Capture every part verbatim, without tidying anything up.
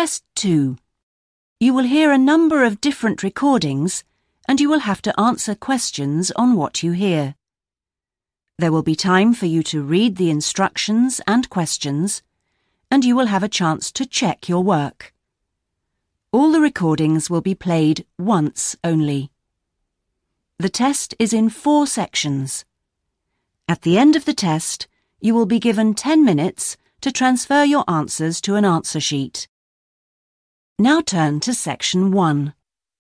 Test two. You will hear a number of different recordings and you will have to answer questions on what you hear. There will be time for you to read the instructions and questions, and you will have a chance to check your work. All the recordings will be played once only. The test is in four sections. At the end of the test, you will be given ten minutes to transfer your answers to an answer sheet. Now turn to section one.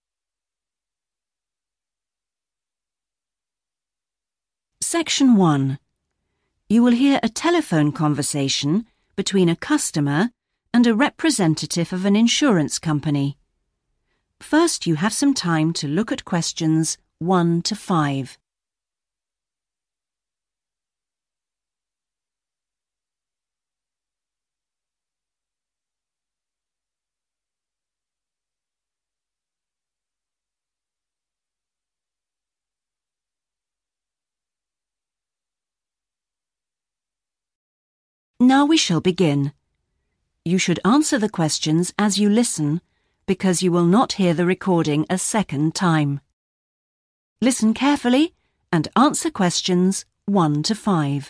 Section one. You will hear a telephone conversation between a customer and a representative of an insurance company. First, you have some time to look at questions one to five. Now we shall begin. You should answer the questions as you listen, because you will not hear the recording a second time. Listen carefully and answer questions one to five.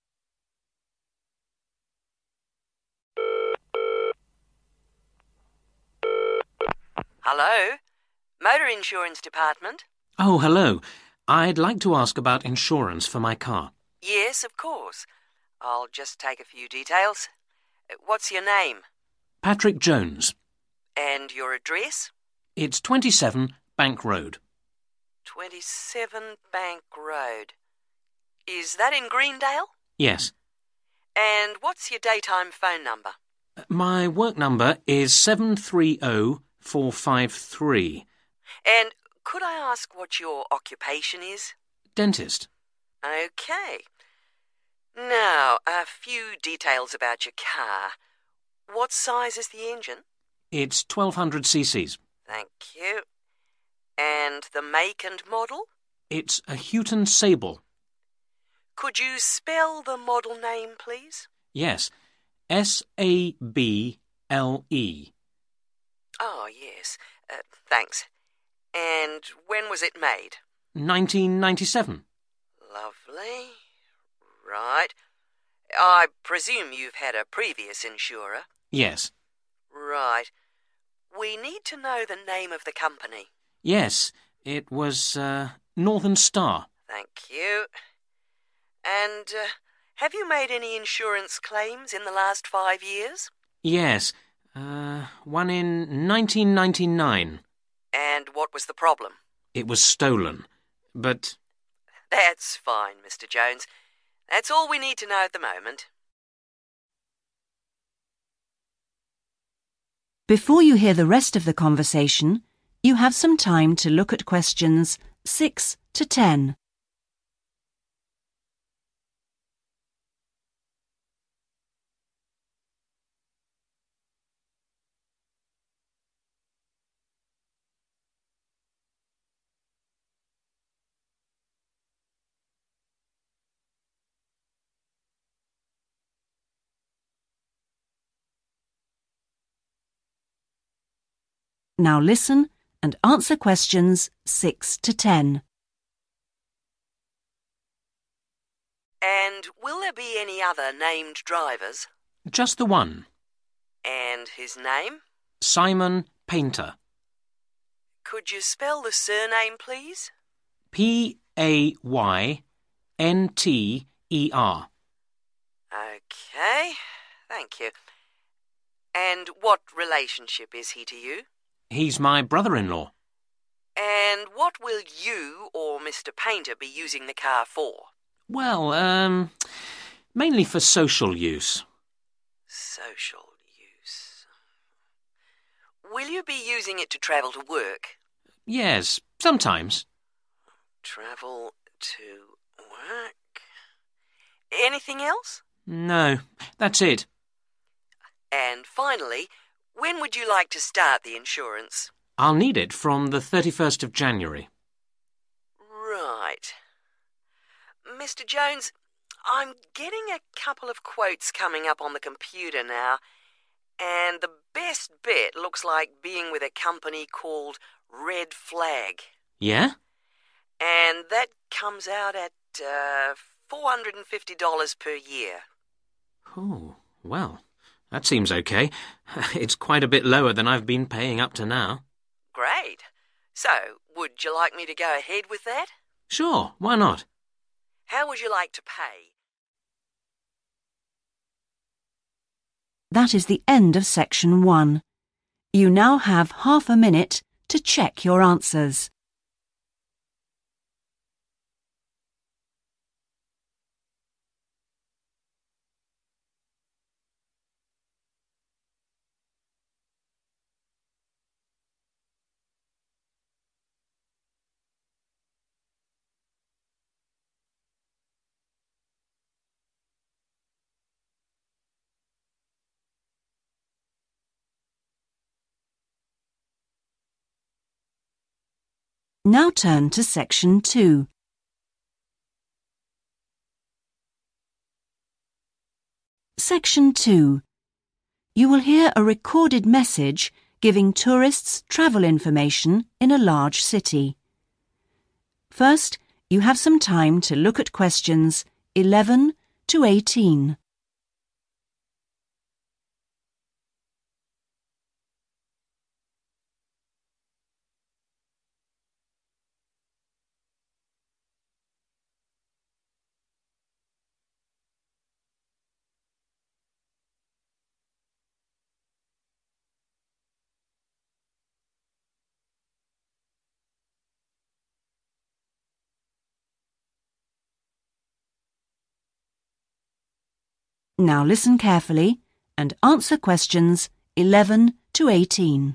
Hello? Motor Insurance Department? Oh, hello. I'd like to ask about insurance for my car. Yes, of course. I'll just take a few details. What's your name? Patrick Jones. And your address? It's twenty-seven Bank Road. twenty-seven Bank Road. Is that in Greendale? Yes. And what's your daytime phone number? My work number is seven three zero four five three. And could I ask what your occupation is? Dentist. OK. Now, a few details about your car. What size is the engine? It's twelve hundred cc's. Thank you. And the make and model? It's a Houghton Sable. Could you spell the model name, please? Yes. S A B L E. Oh, yes. Uh, thanks. And when was it made? nineteen ninety-seven. Lovely. Right. I presume you've had a previous insurer? Yes. Right. We need to know the name of the company. Yes, it was uh, Northern Star. Thank you. And uh, have you made any insurance claims in the last five years? Yes, uh, one in nineteen ninety-nine. And what was the problem? It was stolen, but... That's fine, Mister Jones. That's all we need to know at the moment. Before you hear the rest of the conversation, you have some time to look at questions six to ten. Now listen and answer questions six to ten. And will there be any other named drivers? Just the one. And his name? Simon Painter. Could you spell the surname, please? P A Y N T E R. OK, thank you. And what relationship is he to you? He's my brother-in-law. And what will you or Mister Painter be using the car for? Well, um, mainly for social use. Social use. Will you be using it to travel to work? Yes, sometimes. Travel to work. Anything else? No, that's it. And finally, when would you like to start the insurance? I'll need it from the thirty-first of January. Right. Mister Jones, I'm getting a couple of quotes coming up on the computer now, And the best bit looks like being with a company called Red Flag. Yeah? And that comes out at uh, four hundred fifty dollars per year. Oh, well, that seems okay. It's quite a bit lower than I've been paying up to now. Great. So, would you like me to go ahead with that? Sure, why not? How would you like to pay? That is the end of section one. You now have half a minute to check your answers. Now turn to section two. Section two. You will hear a recorded message giving tourists travel information in a large city. First, you have some time to look at questions eleven to eighteen. Now listen carefully and answer questions eleven to eighteen.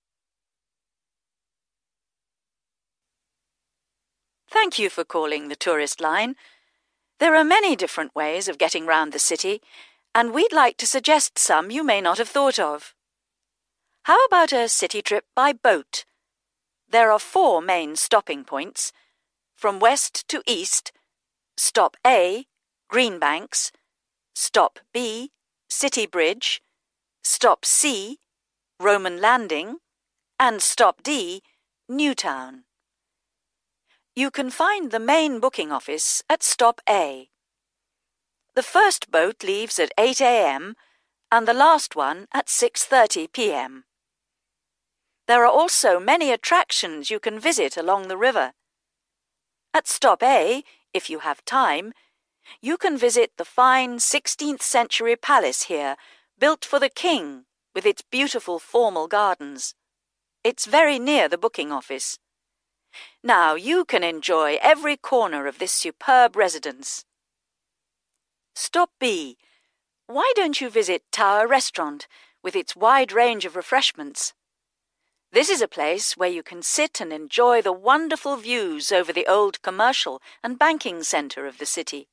Thank you for calling the tourist line. There are many different ways of getting round the city, and we'd like to suggest some you may not have thought of. How about a city trip by boat? There are four main stopping points. From west to east, stop A, Greenbanks, stop B, City Bridge, stop C, Roman Landing, and stop D, Newtown. You can find the main booking office at stop A. The first boat leaves at eight a m and the last one at six thirty p m There are also many attractions you can visit along the river. At stop A, if you have time, you can visit the fine sixteenth century palace here, built for the king, with its beautiful formal gardens. It's very near the booking office. Now you can enjoy every corner of this superb residence. Stop B. Why don't you visit Tower Restaurant, with its wide range of refreshments? This is a place where you can sit and enjoy the wonderful views over the old commercial and banking centre of the city.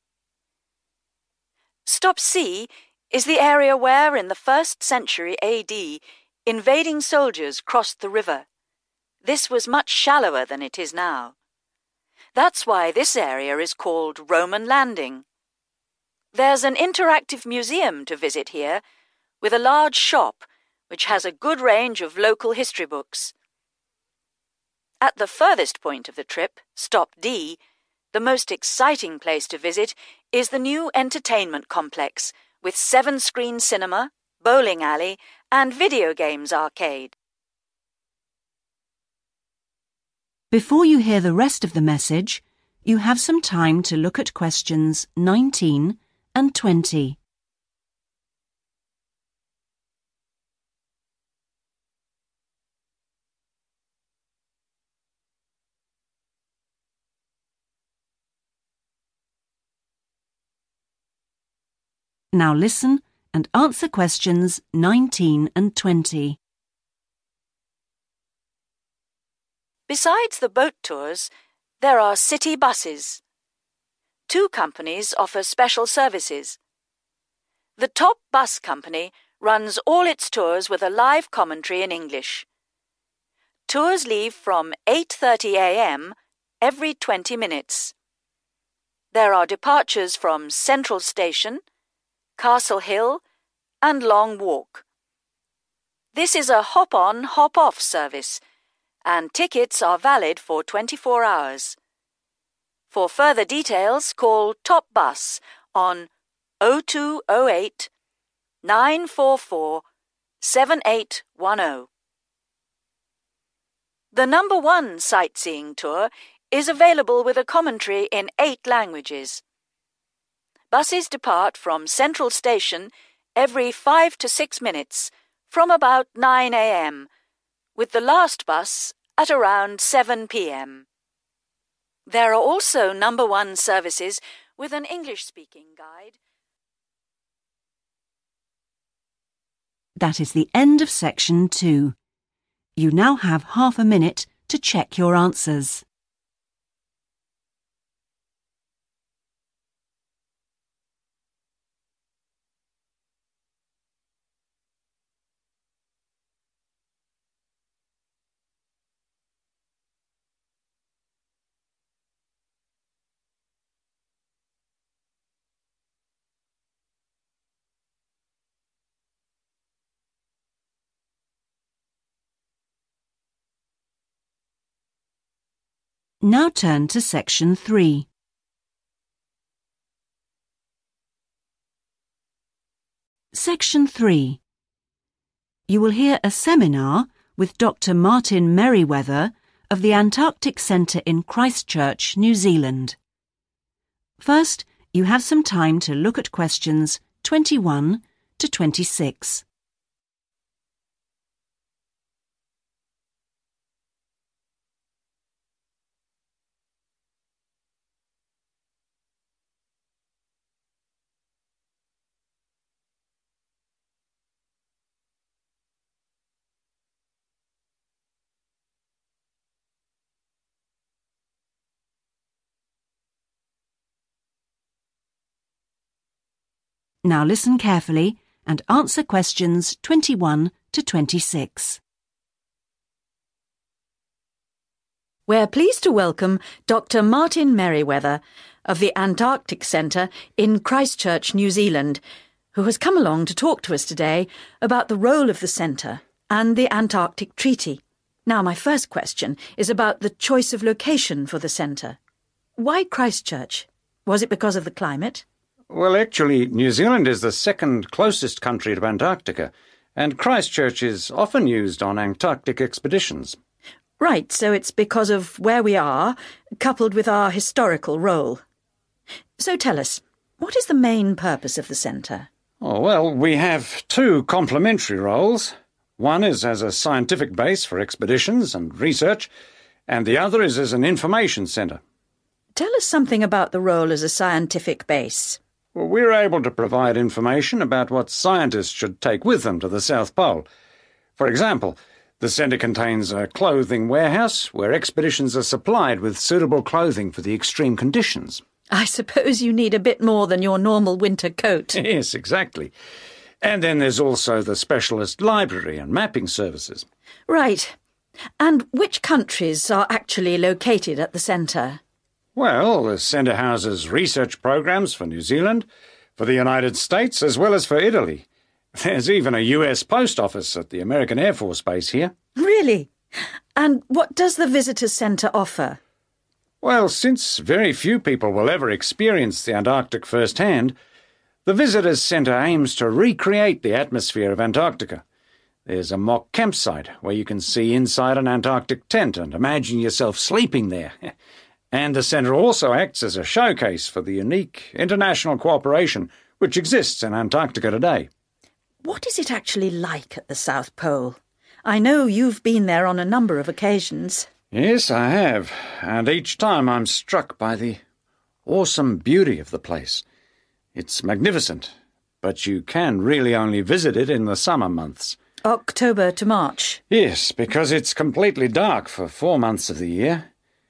Stop C is the area where, in the first century A D, invading soldiers crossed the river. This was much shallower than it is now. That's why this area is called Roman Landing. There's an interactive museum to visit here, with a large shop which has a good range of local history books. At the furthest point of the trip, stop D, the most exciting place to visit is the new entertainment complex with seven-screen cinema, bowling alley, and video games arcade. Before you hear the rest of the message, you have some time to look at questions nineteen and twenty. Now listen and answer questions nineteen and twenty. Besides the boat tours, there are city buses. Two companies offer special services. The top bus company runs all its tours with a live commentary in English. Tours leave from eight thirty a m every twenty minutes. There are departures from Central Station, Castle Hill, and Long Walk. This is a hop-on, hop-off service, and tickets are valid for twenty-four hours. For further details, call Top Bus on oh two oh eight, nine four four, seven eight one oh. The number one sightseeing tour is available with a commentary in eight languages. Buses depart from Central Station every five to six minutes from about nine a m, with the last bus at around seven p m. There are also number one services with an English-speaking guide. That is the end of section two. You now have half a minute to check your answers. Now turn to section three. Section three. You will hear a seminar with Doctor Martin Merriweather of the Antarctic Centre in Christchurch, New Zealand. First, you have some time to look at questions twenty-one to twenty-six. Now listen carefully and answer questions twenty-one to twenty-six. We're pleased to welcome Doctor Martin Merriweather of the Antarctic Centre in Christchurch, New Zealand, who has come along to talk to us today about the role of the centre and the Antarctic Treaty. Now, my first question is about the choice of location for the centre. Why Christchurch? Was it because of the climate? Well, actually, New Zealand is the second closest country to Antarctica, and Christchurch is often used on Antarctic expeditions. Right, so it's because of where we are, coupled with our historical role. So tell us, what is the main purpose of the centre? Oh, well, we have two complementary roles. One is as a scientific base for expeditions and research, and the other is as an information centre. Tell us something about the role as a scientific base. Well, we're able to provide information about what scientists should take with them to the South Pole. For example, the centre contains a clothing warehouse where expeditions are supplied with suitable clothing for the extreme conditions. I suppose you need a bit more than your normal winter coat. Yes, exactly. And then there's also the specialist library and mapping services. Right. And which countries are actually located at the centre? Well, the centre houses research programs for New Zealand, for the United States, as well as for Italy. There's even a U S post office at the American Air Force Base here. Really? And what does the Visitors Centre offer? Well, since very few people will ever experience the Antarctic firsthand, the Visitors Centre aims to recreate the atmosphere of Antarctica. There's a mock campsite where you can see inside an Antarctic tent and imagine yourself sleeping there. And the centre also acts as a showcase for the unique international cooperation which exists in Antarctica today. What is it actually like at the South Pole? I know you've been there on a number of occasions. Yes, I have, and each time I'm struck by the awesome beauty of the place. It's magnificent, but you can really only visit it in the summer months. October to March? Yes, because it's completely dark for four months of the year.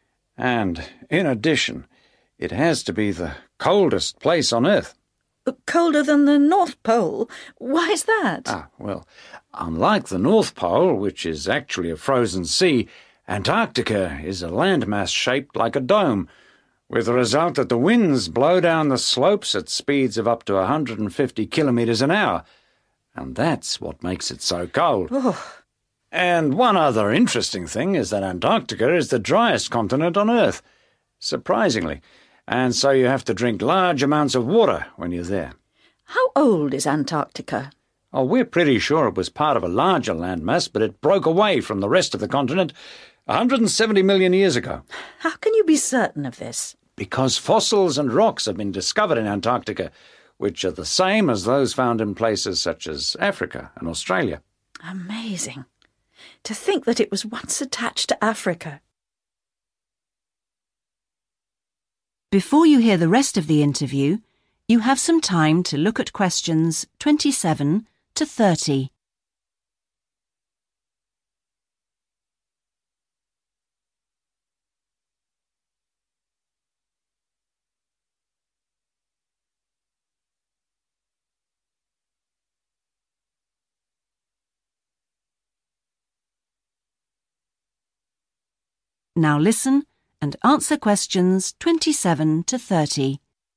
And, in addition, it has to be the coldest place on Earth. Colder than the North Pole? Why is that? Ah, well, unlike the North Pole, which is actually a frozen sea, Antarctica is a landmass shaped like a dome, with the result that the winds blow down the slopes at speeds of up to one hundred fifty kilometres an hour, and that's what makes it so cold. Oh. And one other interesting thing is that Antarctica is the driest continent on Earth, surprisingly, and so you have to drink large amounts of water when you're there. How old is Antarctica? Oh, we're pretty sure it was part of a larger landmass, but it broke away from the rest of the continent one hundred seventy million years ago. How can you be certain of this? Because fossils and rocks have been discovered in Antarctica, which are the same as those found in places such as Africa and Australia. Amazing. To think that it was once attached to Africa. Before you hear the rest of the interview, you have some time to look at questions twenty-seven to thirty. Now listen and answer questions twenty-seven to thirty.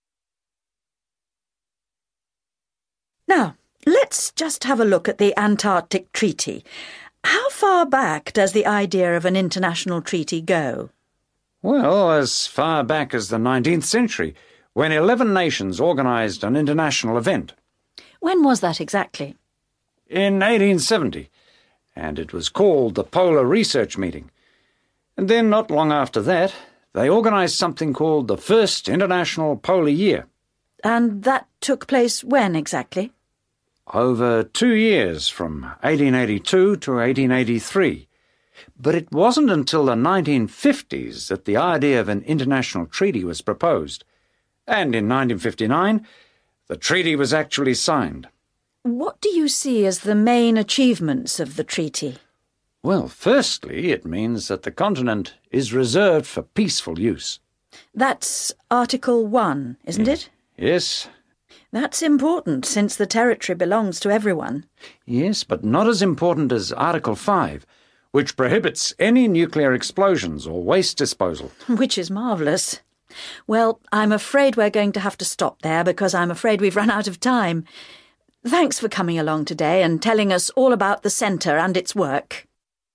Now, let's just have a look at the Antarctic Treaty. How far back does the idea of an international treaty go? Well, as far back as the nineteenth century, when eleven nations organised an international event. When was that exactly? In eighteen seventy, and it was called the Polar Research Meeting. And then, not long after that, they organised something called the First International Polar Year. And that took place when exactly? Over two years, from eighteen eighty-two to eighteen eighty-three. But it wasn't until the nineteen fifties that the idea of an international treaty was proposed. And in nineteen fifty-nine, the treaty was actually signed. What do you see as the main achievements of the treaty? Well, firstly, it means that the continent is reserved for peaceful use. That's Article one, isn't it? Yes. That's important, since the territory belongs to everyone. Yes, but not as important as Article five, which prohibits any nuclear explosions or waste disposal. Which is marvellous. Well, I'm afraid we're going to have to stop there, because I'm afraid we've run out of time. Thanks for coming along today and telling us all about the centre and its work.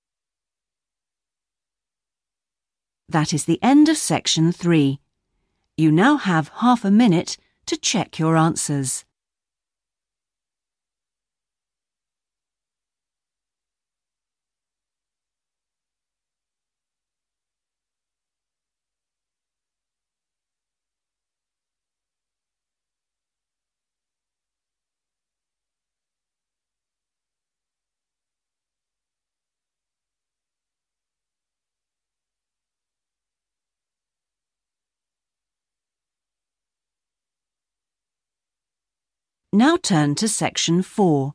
That is the end of section three. You now have half a minute to check your answers. Now turn to section four.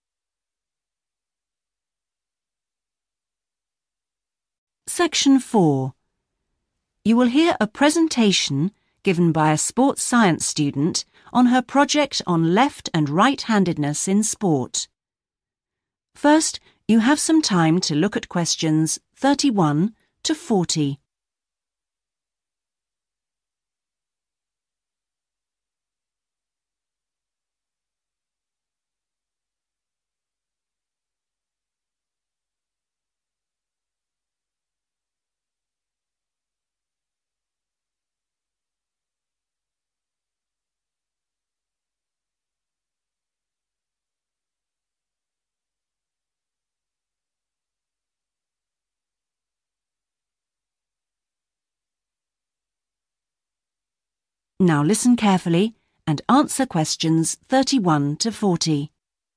Section four. You will hear a presentation given by a sports science student on her project on left and right-handedness in sport. First, you have some time to look at questions thirty-one to forty. Now listen carefully and answer questions thirty-one to forty.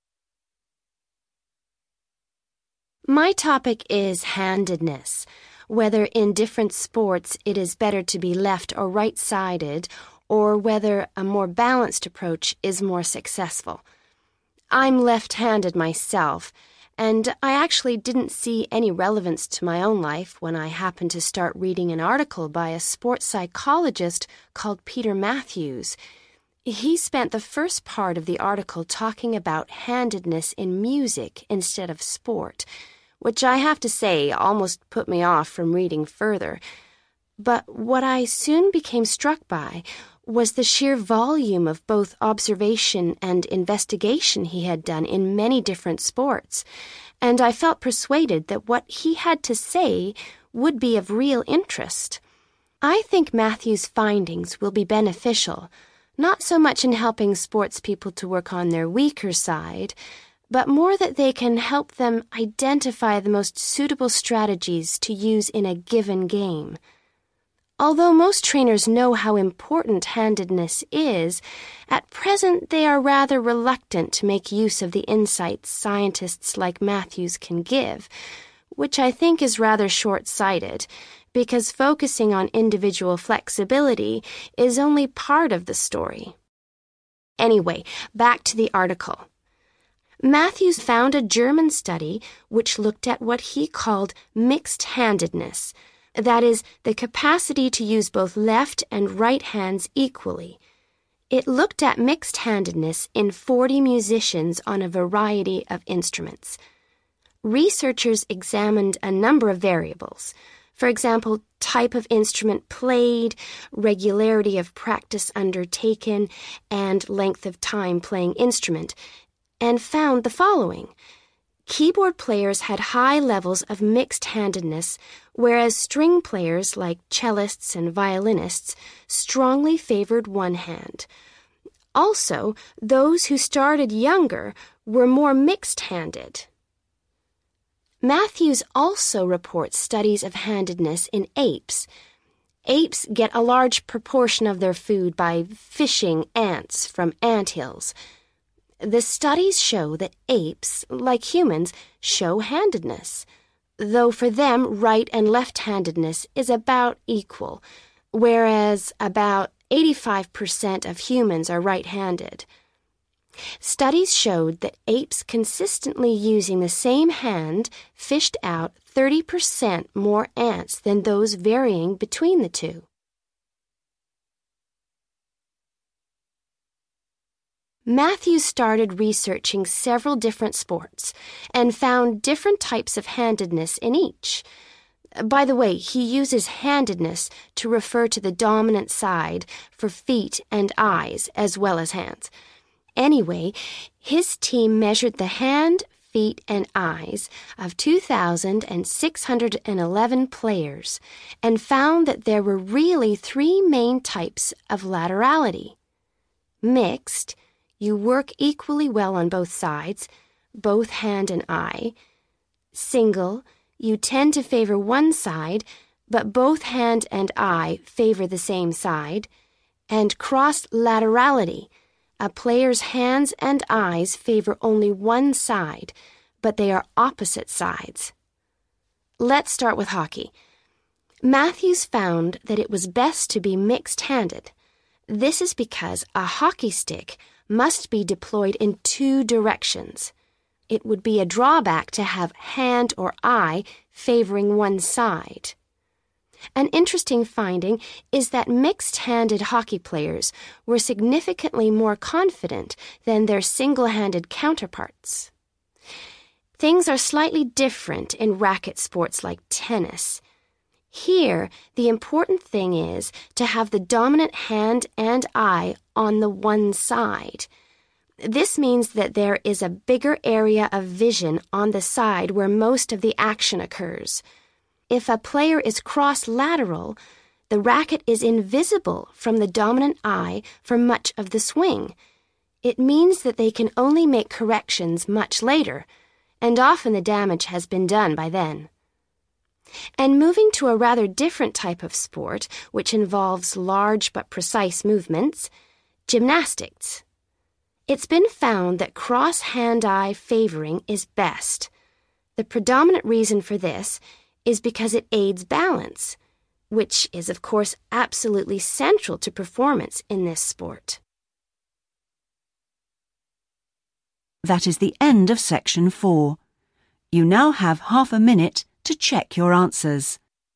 My topic is handedness, whether in different sports it is better to be left or right-sided, or whether a more balanced approach is more successful. I'm left-handed myself, and I actually didn't see any relevance to my own life when I happened to start reading an article by a sports psychologist called Peter Matthews. He spent the first part of the article talking about handedness in music instead of sport, which I have to say almost put me off from reading further. But what I soon became struck by was the sheer volume of both observation and investigation he had done in many different sports, and I felt persuaded that what he had to say would be of real interest. I think Matthew's findings will be beneficial, not so much in helping sports people to work on their weaker side, but more that they can help them identify the most suitable strategies to use in a given game. Although most trainers know how important handedness is, at present they are rather reluctant to make use of the insights scientists like Matthews can give, which I think is rather short-sighted, because focusing on individual flexibility is only part of the story. Anyway, back to the article. Matthews found a German study which looked at what he called mixed-handedness, that is, the capacity to use both left and right hands equally. It looked at mixed-handedness in forty musicians on a variety of instruments. Researchers examined a number of variables. For example, type of instrument played, regularity of practice undertaken, and length of time playing instrument, and found the following. Keyboard players had high levels of mixed-handedness, whereas string players like cellists and violinists strongly favored one hand. Also, those who started younger were more mixed-handed. Matthews also reports studies of handedness in apes. Apes get a large proportion of their food by fishing ants from anthills. The studies show that apes, like humans, show handedness, though for them right and left-handedness is about equal, whereas about eighty-five percent of humans are right-handed. Studies showed that apes consistently using the same hand fished out thirty percent more ants than those varying between the two. Matthews started researching several different sports and found different types of handedness in each. By the way, he uses handedness to refer to the dominant side for feet and eyes as well as hands. Anyway, his team measured the hand, feet, and eyes of two thousand six hundred eleven players and found that there were really three main types of laterality. Mixed, you work equally well on both sides, both hand and eye. Single, you tend to favor one side, but both hand and eye favor the same side. And cross-laterality, a player's hands and eyes favor only one side, but they are opposite sides. Let's start with hockey. Matthews found that it was best to be mixed-handed. This is because a hockey stick must be deployed in two directions. It would be a drawback to have hand or eye favoring one side. An interesting finding is that mixed-handed hockey players were significantly more confident than their single-handed counterparts. Things are slightly different in racket sports like tennis. Here, the important thing is to have the dominant hand and eye on the one side. This means that there is a bigger area of vision on the side where most of the action occurs. If a player is cross-lateral, the racket is invisible from the dominant eye for much of the swing. It means that they can only make corrections much later, and often the damage has been done by then. And moving to a rather different type of sport, which involves large but precise movements, gymnastics. It's been found that cross-hand-eye favoring is best. The predominant reason for this is because it aids balance, which is, of course, absolutely central to performance in this sport. That is the end of section four. You now have half a minute to check your answers.